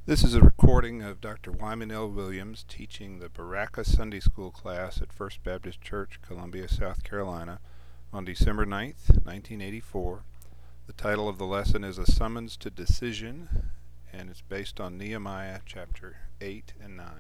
This is a recording of Dr. Wyman L. Williams teaching the Baraka Sunday School class at First Baptist Church, Columbia, South Carolina, on December 9th, 1984. The title of the lesson is A Summons to Decision, and it's based on Nehemiah chapter 8 and 9.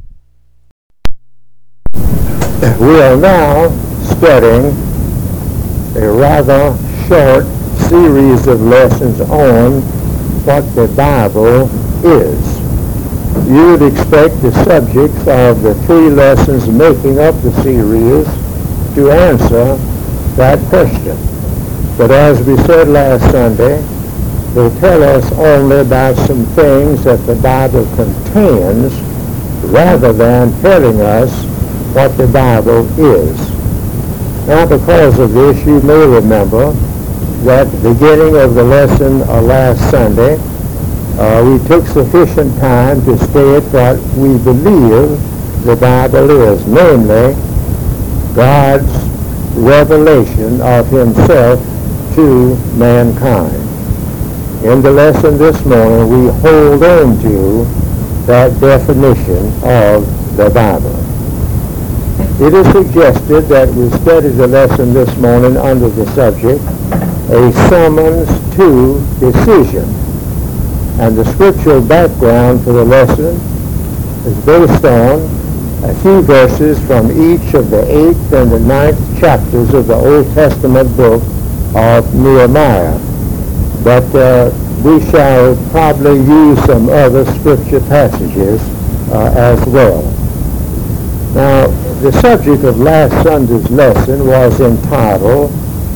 We are now studying a rather short series of lessons on what the Bible is. You would expect the subjects of the three lessons making up the series to answer that question. But as we said last Sunday, they tell us only about some things that the Bible contains rather than telling us what the Bible is. Now, because of this, you may remember that at the beginning of the lesson last Sunday, we took sufficient time to state what we believe the Bible is, namely God's revelation of himself to mankind. In the lesson this morning, we hold on to that definition of the Bible. It is suggested that we study the lesson this morning under the subject, A Summons to Decision. And the scriptural background for the lesson is based on a few verses from each of the 8th and the 9th chapters of the Old Testament book of Nehemiah. But we shall probably use some other scripture passages as well. Now, the subject of last Sunday's lesson was entitled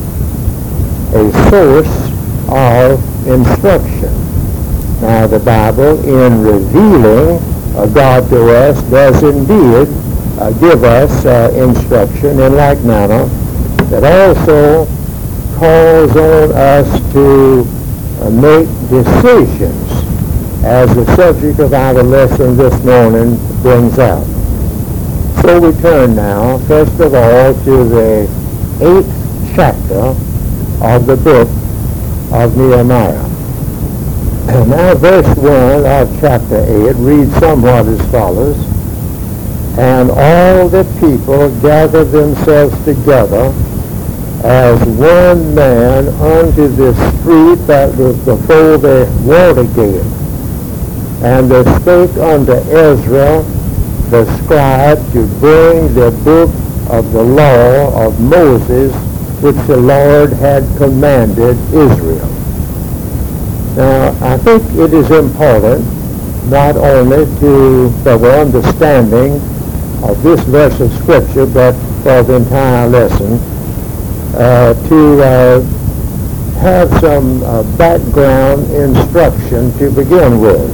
A Source of Instruction. Now, the Bible, in revealing God to us, does indeed give us instruction in like manner, that also calls on us to make decisions, as the subject of our lesson this morning brings out. So we turn now, first of all, to the 8th chapter of the book of Nehemiah. Now verse 1 of chapter 8 reads somewhat as follows: And all the people gathered themselves together as one man unto the street that was before the water gate. And they spake unto Ezra the scribe to bring the book of the law of Moses, which the Lord had commanded Israel. Now, I think it is important not only for the understanding of this verse of Scripture, but for the entire lesson, to have some background instruction to begin with.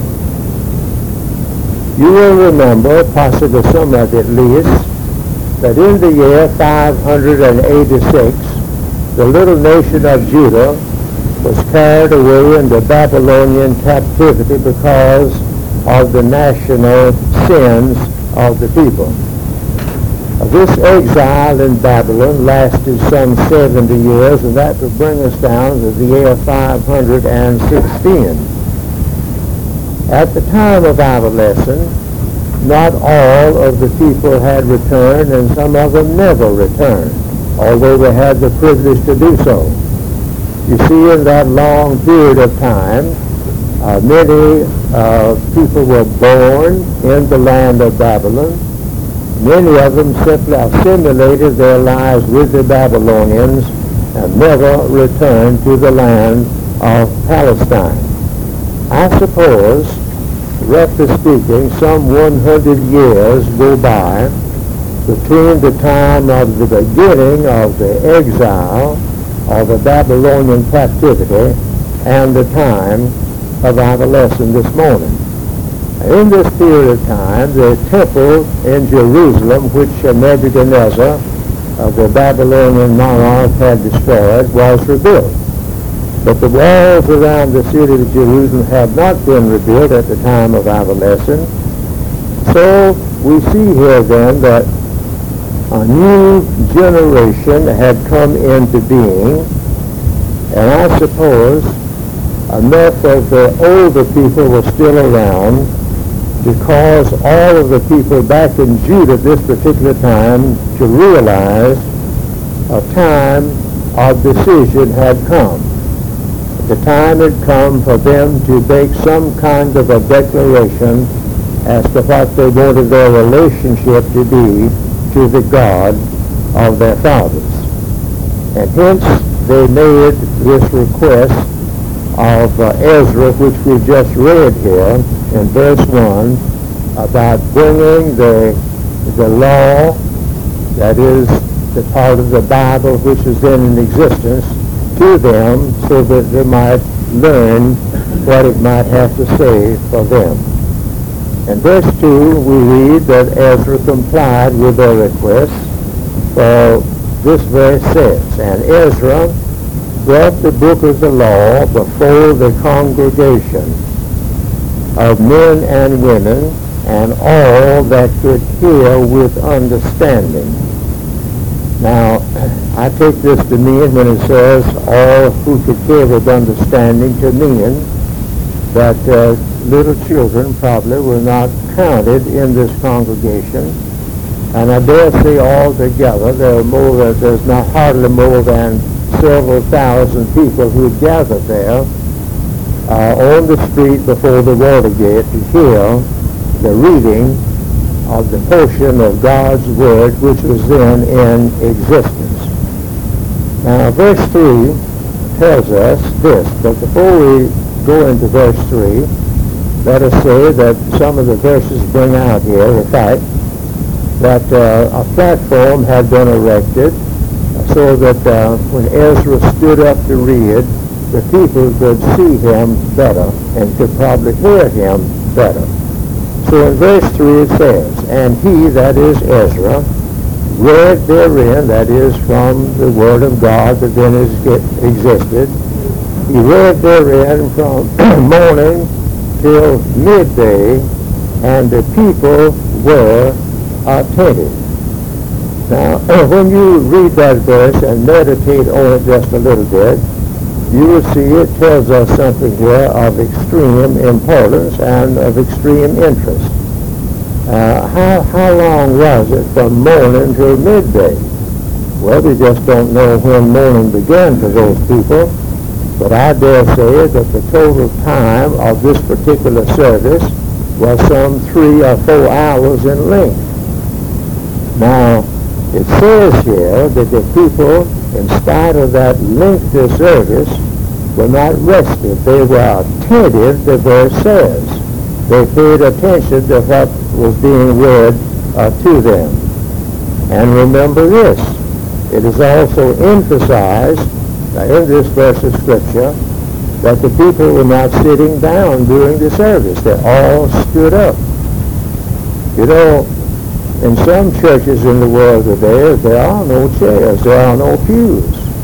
You will remember, possibly some of it at least, that in the year 586, the little nation of Judah was carried away into Babylonian captivity because of the national sins of the people. This exile in Babylon lasted some 70 years, and that would bring us down to the year 516. At the time of our lesson, not all of the people had returned, and some of them never returned, although they had the privilege to do so. You see, in that long period of time, many people were born in the land of Babylon. Many of them simply assimilated their lives with the Babylonians and never returned to the land of Palestine. I suppose, roughly speaking, some 100 years go by between the time of the beginning of the exile of the Babylonian captivity and the time of our lesson this morning. In this period of time, the temple in Jerusalem, which Nebuchadnezzar, the Babylonian monarch, had destroyed, was rebuilt. But the walls around the city of Jerusalem had not been rebuilt at the time of our lesson. So we see here then that a new generation had come into being, and I suppose enough of the older people were still around to cause all of the people back in Judah at this particular time to realize a time of decision had come. The time had come for them to make some kind of a declaration as to what they wanted their relationship to be to the God of their fathers. And hence they made this request of Ezra, which we just read here in verse 1, about bringing the law, that is the part of the Bible which is then in existence, to them so that they might learn what it might have to say for them. In verse 2 we read that Ezra complied with their request, for this verse says, "And Ezra brought the book of the law before the congregation of men and women, and all that could hear with understanding." Now, I take this to mean, when it says all who could hear with understanding, to mean that little children probably were not counted in this congregation. And I dare say altogether there's not hardly more than several thousand people who gathered there on the street before the Watergate to hear the reading of the portion of God's Word which was then in existence. Now verse 3 tells us this, but before we go into verse 3, let us say that some of the verses bring out here the fact that a platform had been erected so that when Ezra stood up to read, the people could see him better and could probably hear him better. So in verse 3 it says, "And he," that is Ezra, "read therein," that is from the Word of God that then existed, he read therein from morning till midday, and the people were attentive. Now, when you read that verse and meditate on it just a little bit, you will see it tells us something here of extreme importance and of extreme interest. How long was it from morning till midday? Well, we just don't know when morning began for those people, but I dare say that the total time of this particular service was some 3 or 4 hours in length. Now, it says here that the people, in spite of that lengthy service, were not restive. They were attentive, the verse says. They paid attention to what was being read to them. And remember this, it is also emphasized in this verse of Scripture that the people were not sitting down during the service. They all stood up. You know, in some churches in the world today, there are no chairs, there are no pews.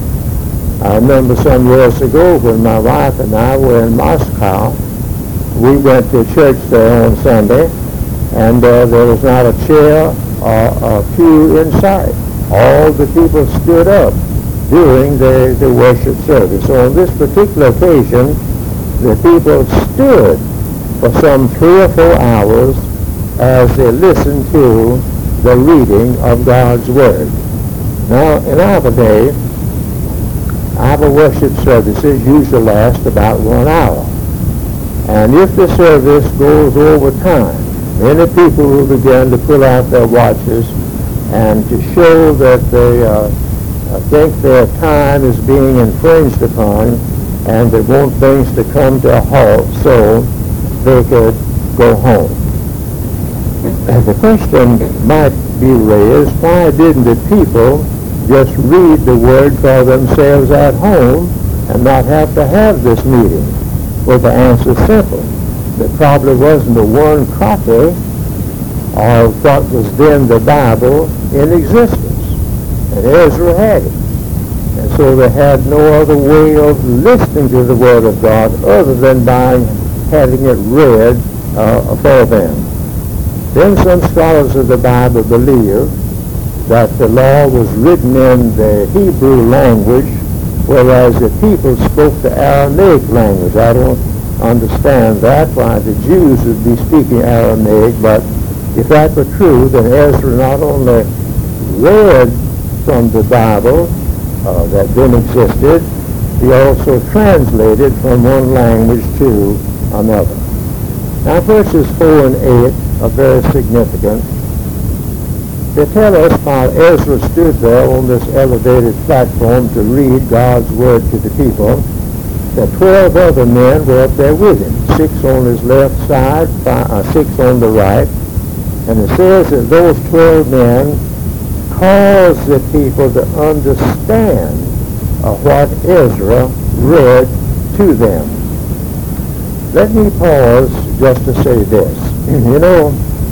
I remember some years ago when my wife and I were in Moscow, we went to church there on Sunday, and there was not a chair or a pew in sight. All the people stood up during the worship service. So on this particular occasion, the people stood for some 3 or 4 hours as they listened to the reading of God's Word. Now, in our day, our worship services usually last about 1 hour. And if the service goes over time, many people will begin to pull out their watches and to show that they think their time is being infringed upon and they want things to come to a halt so they could go home. And the question might be raised, why didn't the people just read the Word for themselves at home and not have to have this meeting? Well, the answer is simple. There probably wasn't a one copy of what was then the Bible in existence. And Ezra had it. And so they had no other way of listening to the Word of God other than by having it read for them. Then some scholars of the Bible believe that the law was written in the Hebrew language whereas the people spoke the Aramaic language. I don't understand that, why the Jews would be speaking Aramaic, but if that were true, then Ezra not only read from the Bible that then existed, he also translated from one language to another. Now verses 4 and 8 are very significant. They tell us while Ezra stood there on this elevated platform to read God's word to the people, that 12 other men were up there with him, 6 on his left side, 6 on the right. And it says that those 12 men caused the people to understand what Ezra read to them. Let me pause just to say this. You know,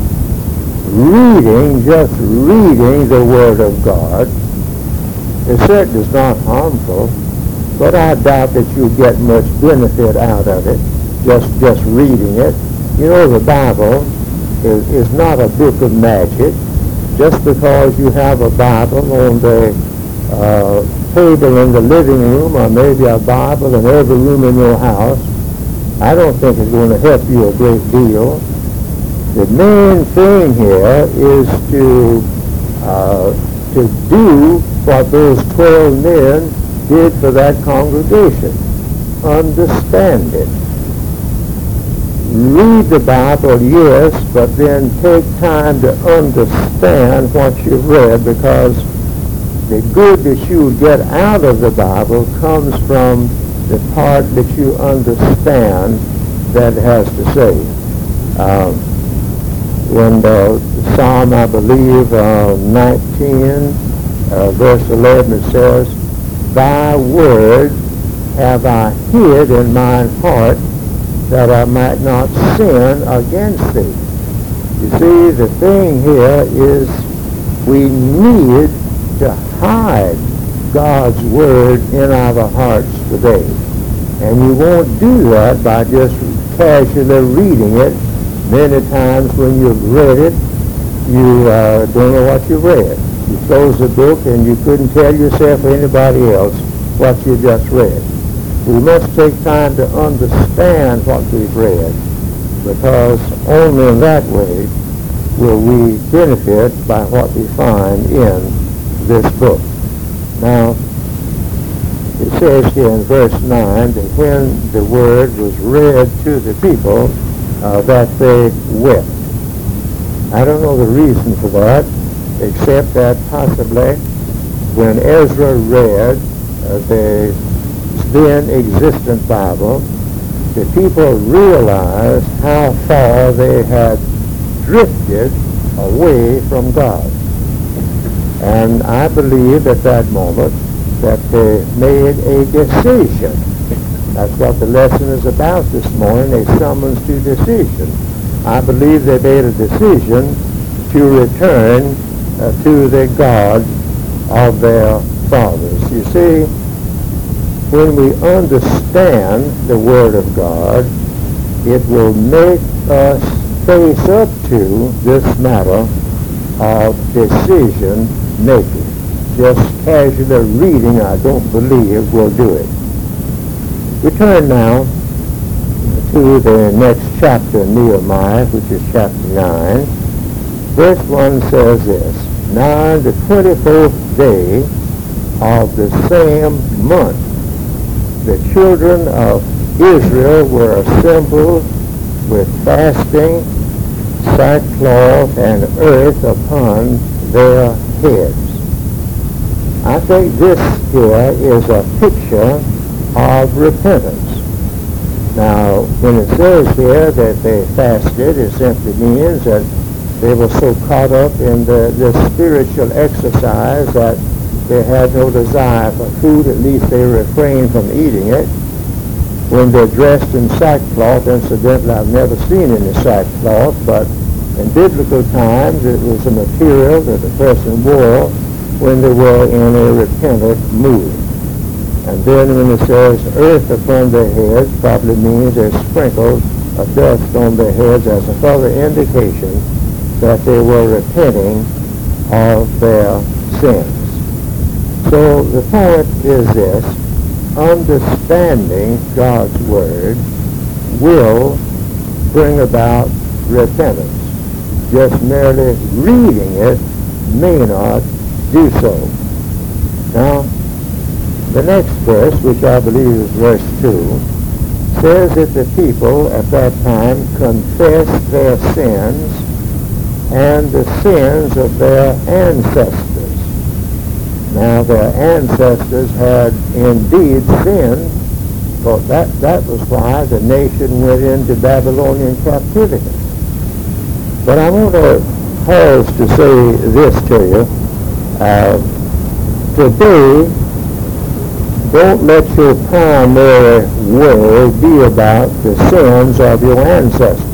just reading the Word of God, it certainly is not harmful, but I doubt that you get much benefit out of it, just reading it. You know, the Bible is not a book of magic. Just because you have a Bible on the table in the living room, or maybe a Bible in every room in your house, I don't think it's going to help you a great deal. The main thing here is to do what those 12 men did for that congregation. Understand it. Read the Bible, yes, but then take time to understand what you've read, because the good that you get out of the Bible comes from the part that you understand that it has to say. In the Psalm, I believe, 19, verse 11, it says, "Thy word have I hid in mine heart, that I might not sin against thee." You see, the thing here is we need to hide God's word in our hearts today. And you won't do that by just casually reading it. Many times when you've read it, you don't know what you read. You close the book and you couldn't tell yourself or anybody else what you just read. We must take time to understand what we've read, because only in that way will we benefit by what we find in this book. Now, it says here in verse 9 that when the word was read to the people, that they wept. I don't know the reason for that, except that possibly when Ezra read the then existent Bible, the people realized how far they had drifted away from God. And I believe at that moment that they made a decision. That's what the lesson is about this morning, a summons to decision. I believe they made a decision to return to the God of their fathers. You see, when we understand the Word of God, it will make us face up to this matter of decision making. Just casually reading, I don't believe, will do it. We turn now to the next chapter in Nehemiah, which is chapter 9. Verse 1 says this, "Now the 24th day of the same month, the children of Israel were assembled with fasting, sackcloth, and earth upon their heads." I think this here is a picture of repentance. Now, when it says here that they fasted, it simply means that they were so caught up in the spiritual exercise that they had no desire for food. At least they refrained from eating it. When they're dressed in sackcloth, incidentally, I've never seen any sackcloth, but in biblical times it was a material that the person wore when they were in a repentant mood. And then when it says earth upon their heads, probably means they sprinkled a dust on their heads as a further indication that they were repenting of their sins. So the point is this, understanding God's Word will bring about repentance. Just merely reading it may not do so. Now, the next verse, which I believe is verse 2, says that the people at that time confessed their sins and the sins of their ancestors. Now, their ancestors had indeed sinned, but that was why the nation went into Babylonian captivity. But I want to pause to say this to you. Today, don't let your primary worry be about the sins of your ancestors.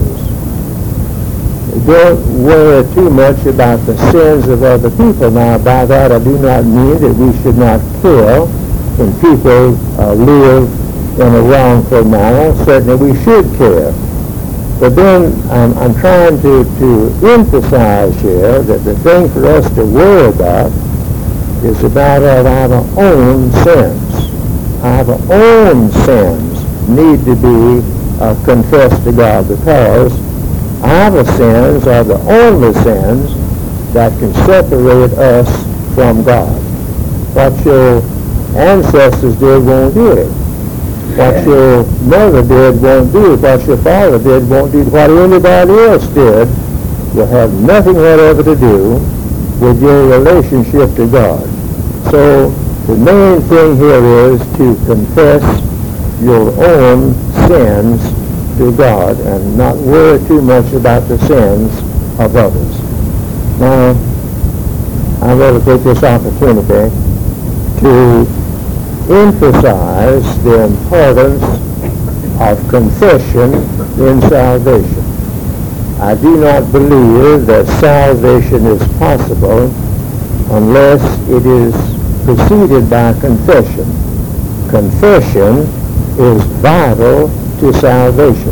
Don't worry too much about the sins of other people. Now, by that I do not mean that we should not care when people live in a wrongful manner. Certainly we should care. But then I'm trying to emphasize here that the thing for us to worry about is about our own sins. Our own sins need to be confessed to God, because our sins are the only sins that can separate us from God. What your ancestors did won't do it. What your mother did won't do it. What your father did won't do it. What anybody else did will have nothing whatever to do with your relationship to God. So the main thing here is to confess your own sins to God and not worry too much about the sins of others. Now, I want to take this opportunity to emphasize the importance of confession in salvation. I do not believe that salvation is possible unless it is preceded by confession. Confession is vital to salvation.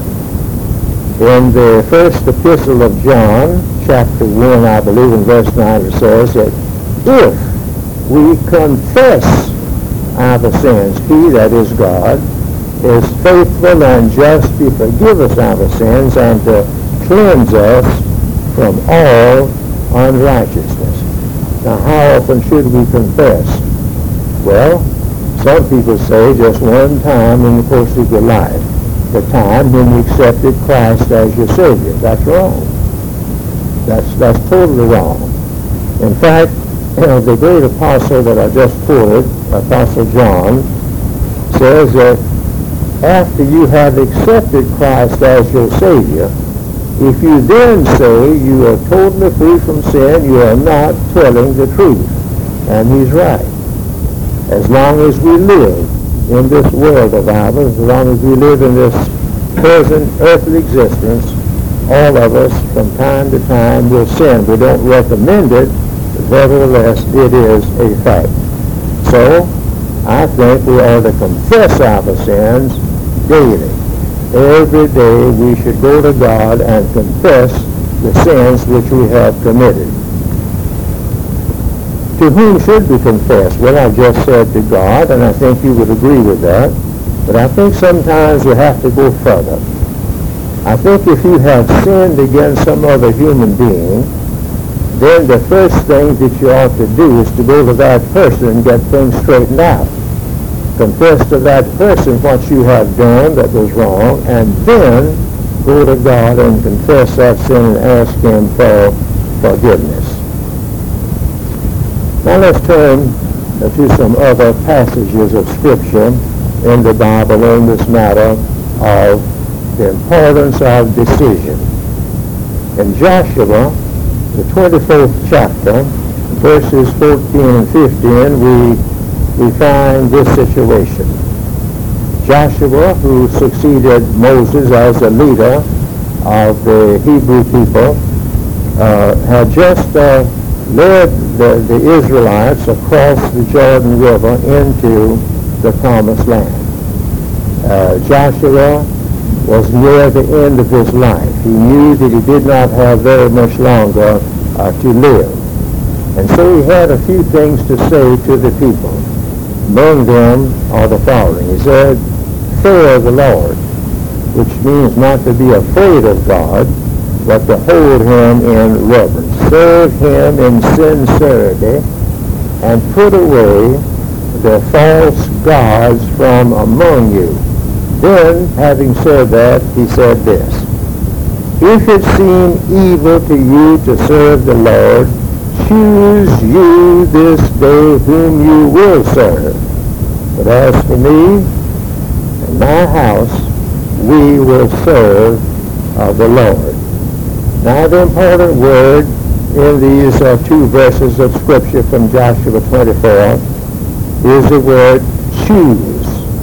In the first epistle of John, chapter 1, I believe in verse 9, it says that if we confess our sins, he, that is God, is faithful and just to forgive us our sins and to cleanse us from all unrighteousness. Now, how often should we confess? Well, some people say just one time in the course of your life, the time when you accepted Christ as your Savior. That's wrong. That's totally wrong. In fact, the great apostle that I just quoted, Apostle John, says that after you have accepted Christ as your Savior, if you then say you are totally free from sin, you are not telling the truth. And he's right. As long as we live in this world of ours, as long as we live in this present earthly existence, all of us from time to time will sin. We don't recommend it, but nevertheless it is a fact. So I think we ought to confess our sins daily. Every day we should go to God and confess the sins which we have committed. To whom should we confess? Well, I just said to God, and I think you would agree with that. But I think sometimes we have to go further. I think if you have sinned against some other human being, then the first thing that you ought to do is to go to that person and get things straightened out. Confess to that person what you have done that was wrong, and then go to God and confess that sin and ask him for forgiveness. Now let's turn to some other passages of Scripture in the Bible in this matter of the importance of decision. In Joshua, the 24th chapter, verses 14 and 15, we find this situation. Joshua, who succeeded Moses as a leader of the Hebrew people, had just led the Israelites across the Jordan River into the Promised Land. Joshua was near the end of his life. He knew that he did not have very much longer to live. And so he had a few things to say to the people. Among them are the following. He said, fear the Lord, which means not to be afraid of God, but to hold him in reverence. Serve him in sincerity, and put away the false gods from among you. Then, having said that, he said this, if it seem evil to you to serve the Lord, choose you this day whom you will serve. But as for me and my house, we will serve the Lord. Now the important word in these two verses of Scripture from Joshua 24 is the word choose.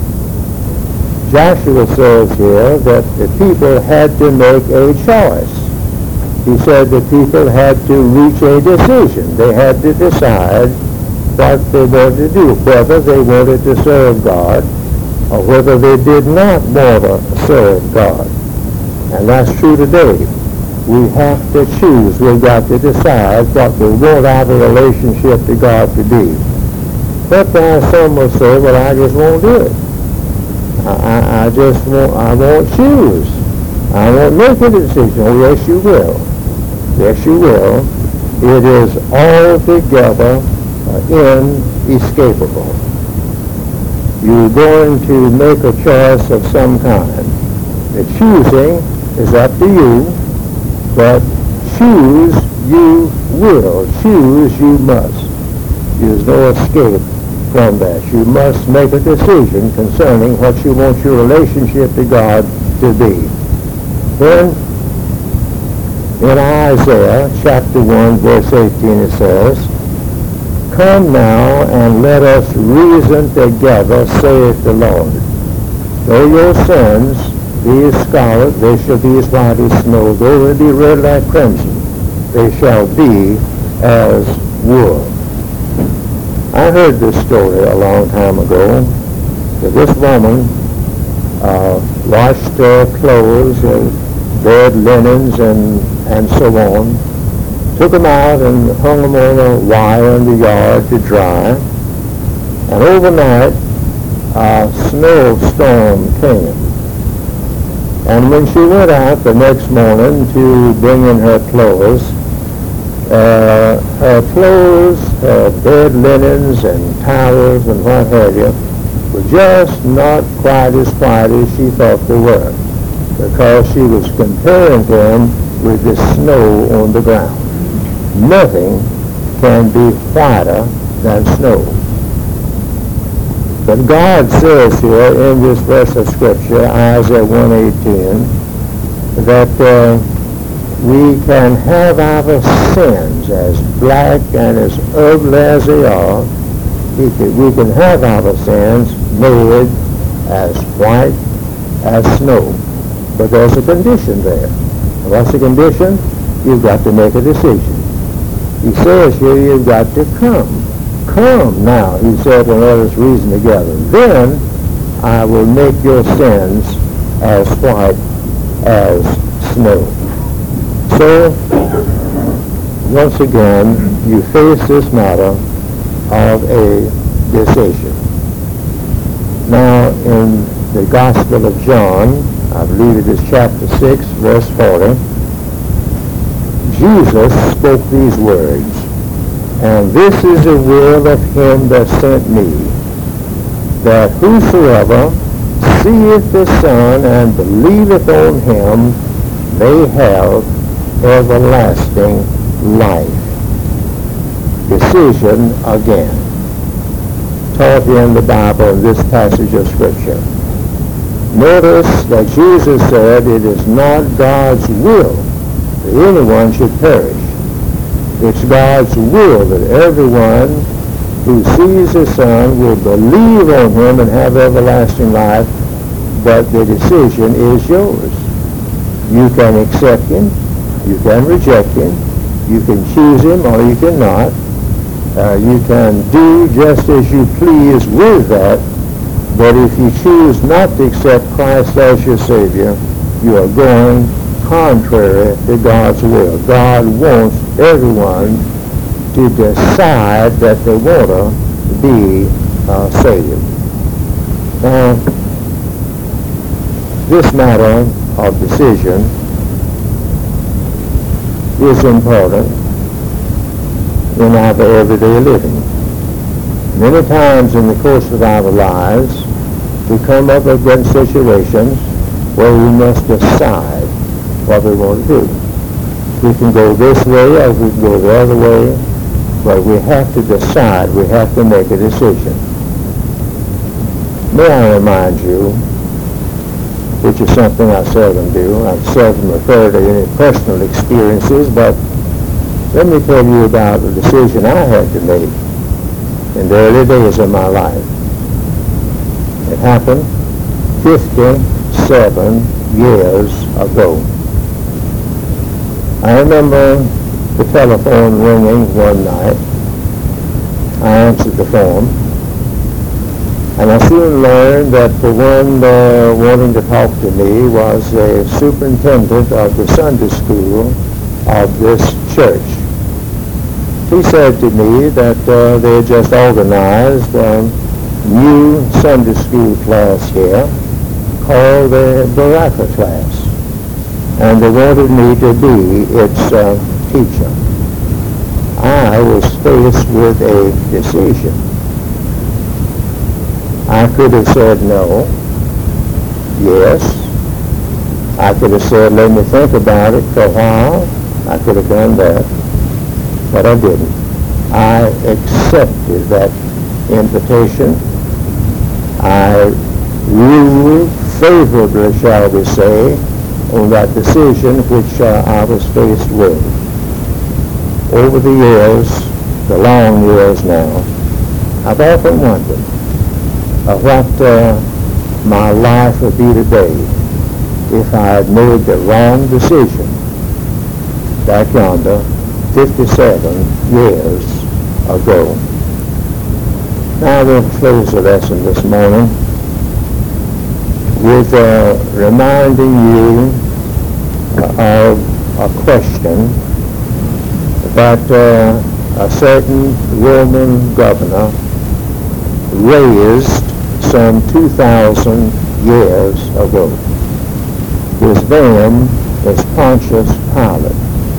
Joshua says here that the people had to make a choice. He said the people had to reach a decision. They had to decide what they wanted to do, whether they wanted to serve God or whether they did not want to serve God. And that's true today. We have to choose. We've got to decide what we want our relationship to God to be. But some will say, well, I just won't do it. I won't choose. I won't make a decision. Oh, yes, you will. Yes, you will. It is altogether inescapable. You're going to make a choice of some kind. The choosing is up to you, but choose you will. Choose you must. There's no escape from that. You must make a decision concerning what you want your relationship to God to be. Then, in Isaiah chapter 1, verse 18, it says, come now and let us reason together, saith the Lord. Though your sins be as scarlet, they shall be as white as snow. Though they be red like crimson, they shall be as wool. I heard this story a long time ago, that this woman washed her clothes and bed linens and so on, took them out and hung them on a wire in the yard to dry, and overnight a snowstorm came. And when she went out the next morning to bring in her clothes, her bed linens and towels and what have you were just not quite as white as she thought they were, because she was comparing them with the snow on the ground. Nothing can be whiter than snow. But God says here in this verse of Scripture, Isaiah 1:18, that we can have our sins as black and as ugly as they are. We can have our sins made as white as snow. But there's a condition there. What's the condition? You've got to make a decision. He says here, you've got to come. Come now, he said, and let us reason together. Then I will make your sins as white as snow. So, once again, you face this matter of a decision. Now, in the Gospel of John, I believe it is chapter 6, verse 40, Jesus spoke these words, and this is the will of him that sent me, that whosoever seeth the Son and believeth on him may have everlasting life. Decision again. Taught in the Bible in this passage of Scripture. Notice that Jesus said it is not God's will that anyone should perish. It's God's will that everyone who sees the Son will believe on him and have everlasting life, but the decision is yours. You can accept him, you can reject him, you can choose him or you cannot. You can do just as you please with that, but if you choose not to accept Christ as your Savior, you are going contrary to God's will. God wants everyone to decide that they want to be saved. Now, this matter of decision is important in our everyday living. Many times in the course of our lives, we come up against situations where we must decide what we want to do. We can go this way or we can go the other way, but we have to decide, we have to make a decision. May I remind you, which is something I seldom do, I seldom refer to any personal experiences, but let me tell you about the decision I had to make in the early days of my life. It happened 57 years ago. I remember the telephone ringing one night. I answered the phone, and I soon learned that the one wanting to talk to me was the superintendent of the Sunday school of this church. He said to me that they had just organized a new Sunday school class here called the Baraka class, and they wanted me to be its teacher. I was faced with a decision. I could have said no, yes. I could have said, let me think about it for a while. I could have done that. But I didn't. I accepted that invitation. I ruled favorably, shall we say, on that decision which I was faced with. Over the years, the long years now, I've often wondered what my life would be today if I had made the wrong decision back yonder 57 years ago. Now we'll close the lesson this morning with reminding you of a question that a certain Roman governor raised some 2,000 years ago. His name is Pontius Pilate.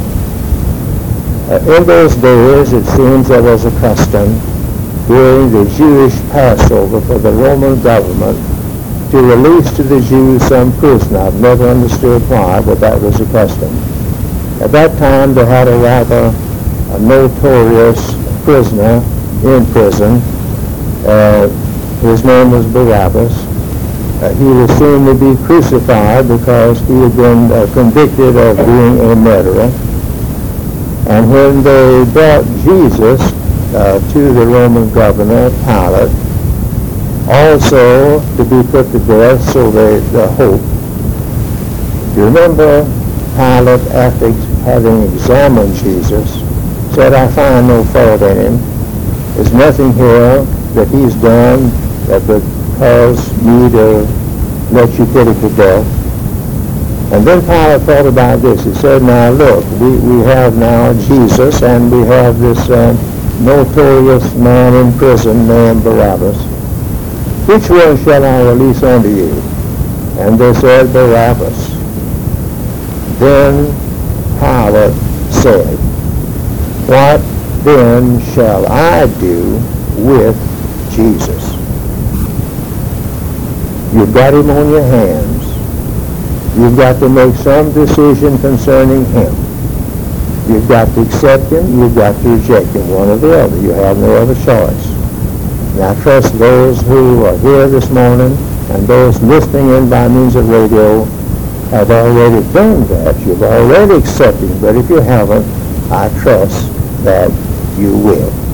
In those days, it seems there was a custom during the Jewish Passover for the Roman government to release to the Jews some prisoner. I've never understood why, but that was the custom. At that time, they had a rather notorious prisoner in prison. His name was Barabbas. He was soon to be crucified because he had been convicted of being a murderer. And when they brought Jesus to the Roman governor, Pilate, also to be put to death, so they hoped. You remember Pilate, after having examined Jesus, said, I find no fault in him. There's nothing here that he's done that would cause me to let you put it to death. And then Pilate thought about this. He said, now look, we have now Jesus, and we have this notorious man in prison named Barabbas. Which one shall I release unto you? And they said, Barabbas. Then Pilate said, what then shall I do with Jesus? You've got him on your hands. You've got to make some decision concerning him. You've got to accept him. You've got to reject him, one or the other. You have no other choice. And I trust those who are here this morning and those listening in by means of radio have already done that. You've already accepted him. But if you haven't, I trust that you will.